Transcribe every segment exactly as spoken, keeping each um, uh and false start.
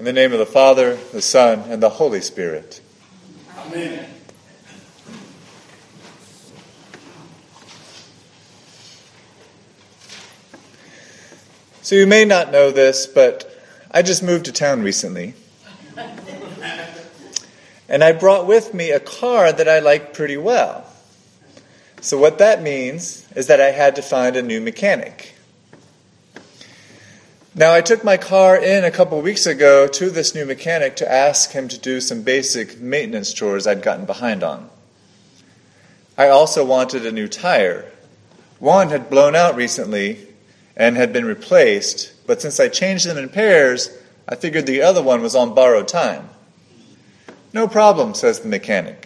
In the name of the Father, the Son, and the Holy Spirit. Amen. So you may not know this, but I just moved to town recently. And I brought with me a car that I like pretty well. So what that means is that I had to find a new mechanic. Now, I took my car in a couple weeks ago to this new mechanic to ask him to do some basic maintenance chores I'd gotten behind on. I also wanted a new tire. One had blown out recently and had been replaced, but since I changed them in pairs, I figured the other one was on borrowed time. No problem, says the mechanic.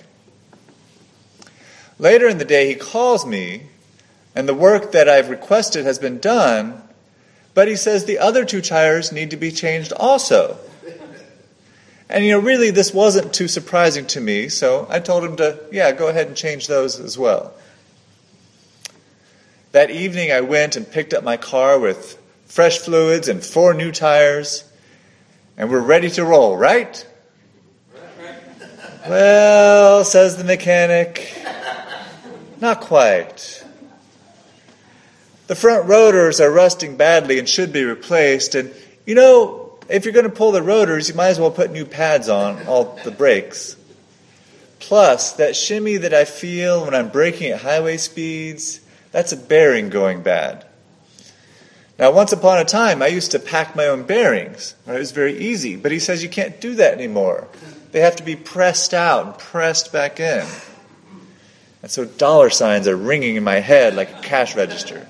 Later in the day, he calls me, and the work that I've requested has been done, but he says the other two tires need to be changed also. And, you know, really this wasn't too surprising to me, so I told him to, yeah, go ahead and change those as well. That evening I went and picked up my car with fresh fluids and four new tires, and we're ready to roll, right? Well, says the mechanic, not quite. The front rotors are rusting badly and should be replaced. And, you know, if you're going to pull the rotors, you might as well put new pads on all the brakes. Plus, that shimmy that I feel when I'm braking at highway speeds, that's a bearing going bad. Now, once upon a time, I used to pack my own bearings. It was very easy. But he says you can't do that anymore. They have to be pressed out and pressed back in. And so dollar signs are ringing in my head like a cash register.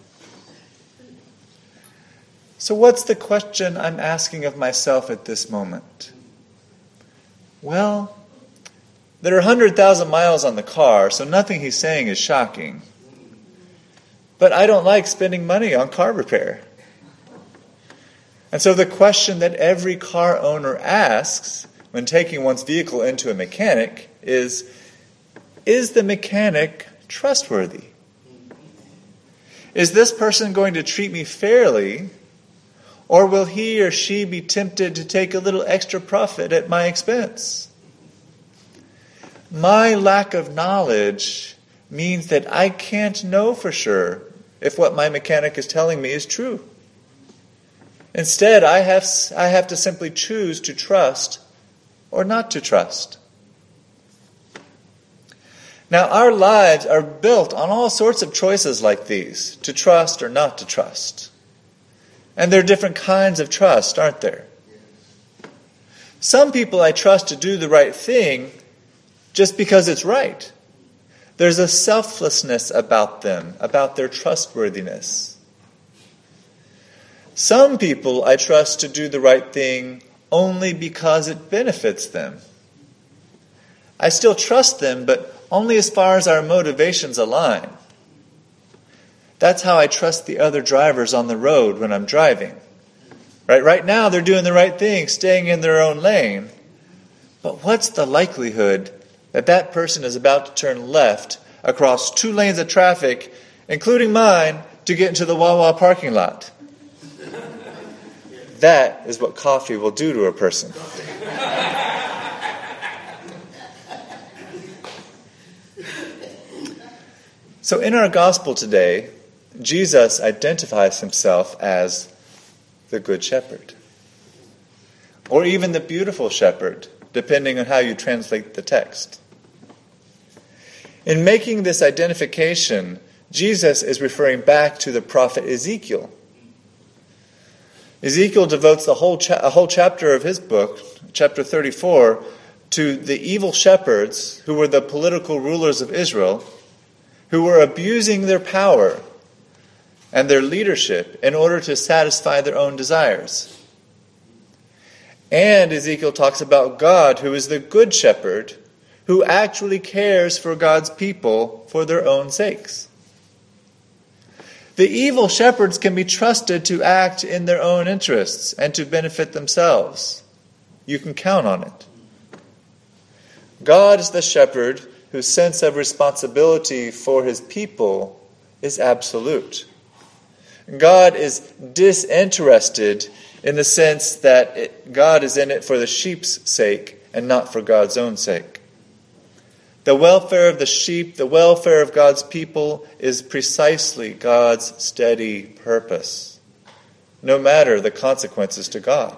So what's the question I'm asking of myself at this moment? Well, there are one hundred thousand miles on the car, so nothing he's saying is shocking. But I don't like spending money on car repair. And so the question that every car owner asks when taking one's vehicle into a mechanic is, is the mechanic trustworthy? Is this person going to treat me fairly? Or will he or she be tempted to take a little extra profit at my expense? My lack of knowledge means that I can't know for sure if what my mechanic is telling me is true. Instead, I have, I have to simply choose to trust or not to trust. Now, our lives are built on all sorts of choices like these, to trust or not to trust. And there are different kinds of trust, aren't there? Some people I trust to do the right thing just because it's right. There's a selflessness about them, about their trustworthiness. Some people I trust to do the right thing only because it benefits them. I still trust them, but only as far as our motivations align. That's how I trust the other drivers on the road when I'm driving. Right, right now they're doing the right thing, staying in their own lane. But what's the likelihood that that person is about to turn left across two lanes of traffic, including mine, to get into the Wawa parking lot? That is what coffee will do to a person. So in our gospel today, Jesus identifies himself as the Good Shepherd. Or even the Beautiful Shepherd, depending on how you translate the text. In making this identification, Jesus is referring back to the prophet Ezekiel. Ezekiel devotes the whole cha- a whole chapter of his book, chapter thirty-four, to the evil shepherds who were the political rulers of Israel, who were abusing their power and their leadership in order to satisfy their own desires. And Ezekiel talks about God, who is the good shepherd, who actually cares for God's people for their own sakes. The evil shepherds can be trusted to act in their own interests and to benefit themselves. You can count on it. God is the shepherd whose sense of responsibility for his people is absolute. God is disinterested in the sense that it, God is in it for the sheep's sake and not for God's own sake. The welfare of the sheep, the welfare of God's people, is precisely God's steady purpose, no matter the consequences to God.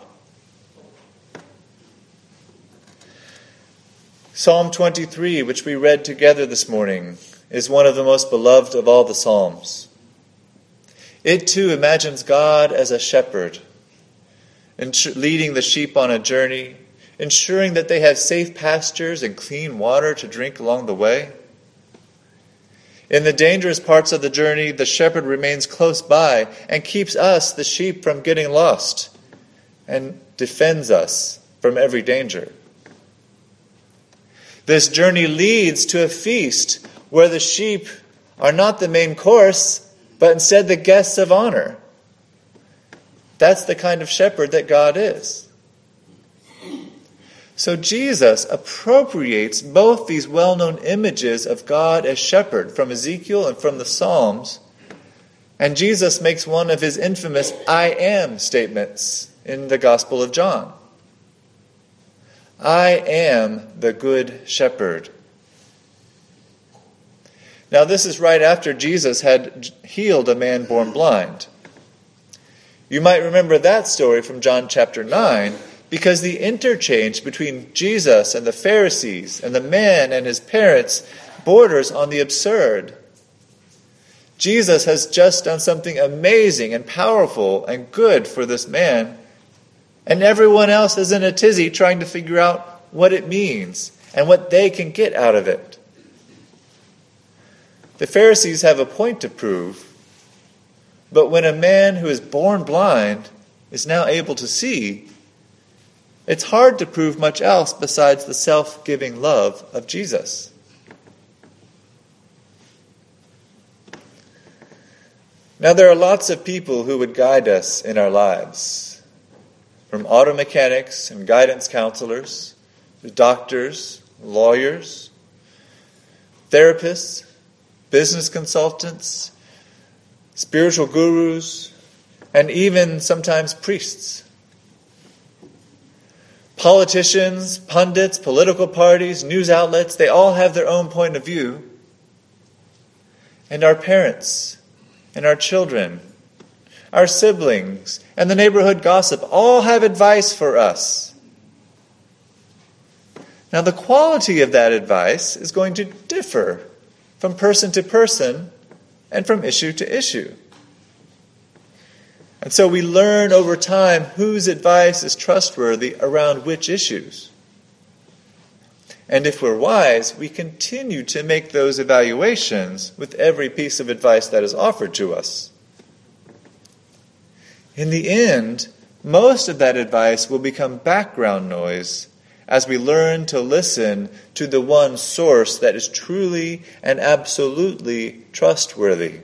Psalm twenty-three, which we read together this morning, is one of the most beloved of all the Psalms. It too imagines God as a shepherd, leading the sheep on a journey, ensuring that they have safe pastures and clean water to drink along the way. In the dangerous parts of the journey, the shepherd remains close by and keeps us, the sheep, from getting lost and defends us from every danger. This journey leads to a feast where the sheep are not the main course, but instead the guests of honor. That's the kind of shepherd that God is. So Jesus appropriates both these well-known images of God as shepherd from Ezekiel and from the Psalms, and Jesus makes one of his infamous I am statements in the Gospel of John. I am the good shepherd. Now this is right after Jesus had healed a man born blind. You might remember that story from John chapter nine, because the interchange between Jesus and the Pharisees and the man and his parents borders on the absurd. Jesus has just done something amazing and powerful and good for this man, and everyone else is in a tizzy trying to figure out what it means and what they can get out of it. The Pharisees have a point to prove, but when a man who is born blind is now able to see, it's hard to prove much else besides the self-giving love of Jesus. Now there are lots of people who would guide us in our lives, from auto mechanics and guidance counselors, to doctors, lawyers, therapists, business consultants, spiritual gurus, and even sometimes priests. Politicians, pundits, political parties, news outlets, they all have their own point of view. And our parents, and our children, our siblings, and the neighborhood gossip all have advice for us. Now the quality of that advice is going to differ from person to person and from issue to issue. And so we learn over time whose advice is trustworthy around which issues. And if we're wise, we continue to make those evaluations with every piece of advice that is offered to us. In the end, most of that advice will become background noise as we learn to listen to the one source that is truly and absolutely trustworthy.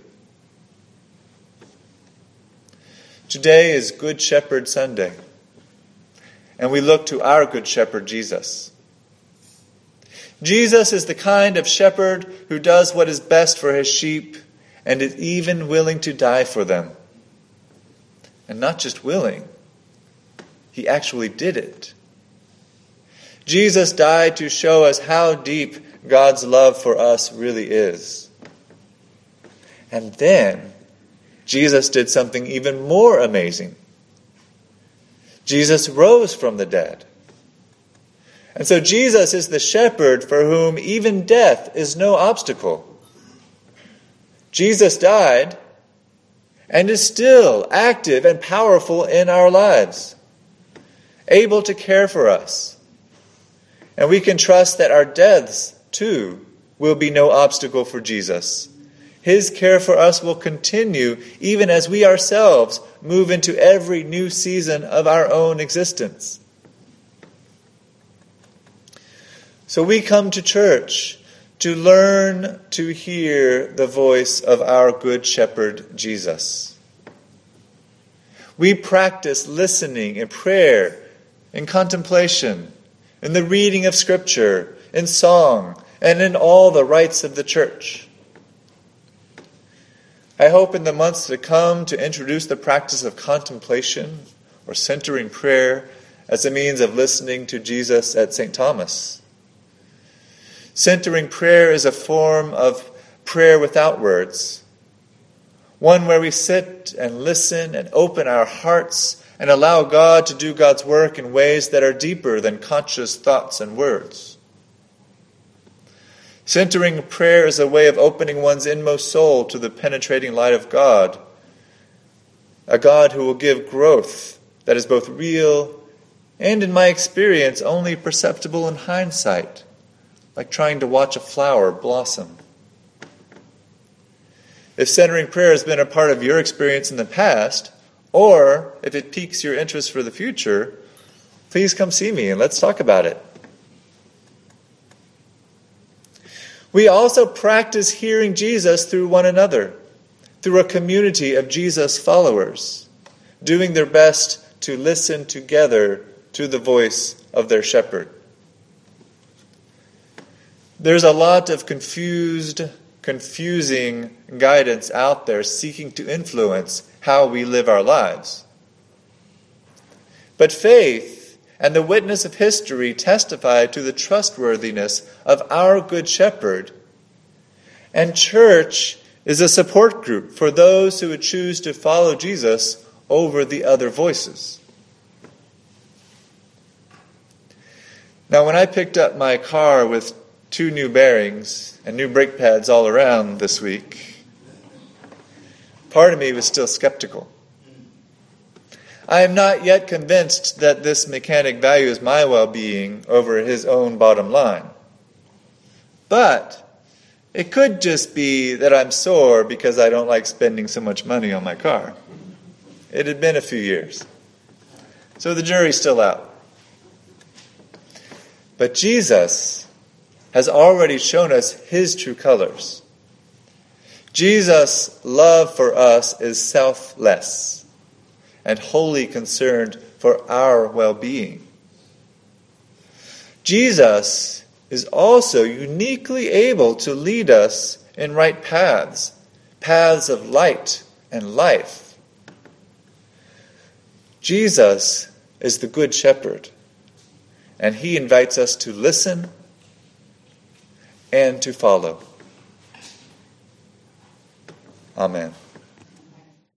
Today is Good Shepherd Sunday, and we look to our Good Shepherd, Jesus. Jesus is the kind of shepherd who does what is best for his sheep and is even willing to die for them. And not just willing, he actually did it. Jesus died to show us how deep God's love for us really is. And then Jesus did something even more amazing. Jesus rose from the dead. And so Jesus is the shepherd for whom even death is no obstacle. Jesus died and is still active and powerful in our lives, able to care for us. And we can trust that our deaths, too, will be no obstacle for Jesus. His care for us will continue even as we ourselves move into every new season of our own existence. So we come to church to learn to hear the voice of our Good Shepherd, Jesus. We practice listening in prayer, in contemplation, in the reading of Scripture, in song, and in all the rites of the church. I hope in the months to come to introduce the practice of contemplation, or centering prayer as a means of listening to Jesus at Saint Thomas. Centering prayer is a form of prayer without words, one where we sit and listen and open our hearts and allow God to do God's work in ways that are deeper than conscious thoughts and words. Centering prayer is a way of opening one's inmost soul to the penetrating light of God, a God who will give growth that is both real and, in my experience, only perceptible in hindsight, like trying to watch a flower blossom. If centering prayer has been a part of your experience in the past, or if it piques your interest for the future, please come see me and let's talk about it. We also practice hearing Jesus through one another, through a community of Jesus followers, doing their best to listen together to the voice of their shepherd. There's a lot of confused, confusing guidance out there seeking to influence how we live our lives. But faith and the witness of history testify to the trustworthiness of our Good Shepherd. And church is a support group for those who would choose to follow Jesus over the other voices. Now, when I picked up my car with two new bearings and new brake pads all around this week, part of me was still skeptical. I am not yet convinced that this mechanic values my well-being over his own bottom line. But it could just be that I'm sore because I don't like spending so much money on my car. It had been a few years. So the jury's still out. But Jesus has already shown us his true colors. Jesus' love for us is selfless and wholly concerned for our well-being. Jesus is also uniquely able to lead us in right paths, paths of light and life. Jesus is the Good Shepherd, and he invites us to listen and to follow. Amen.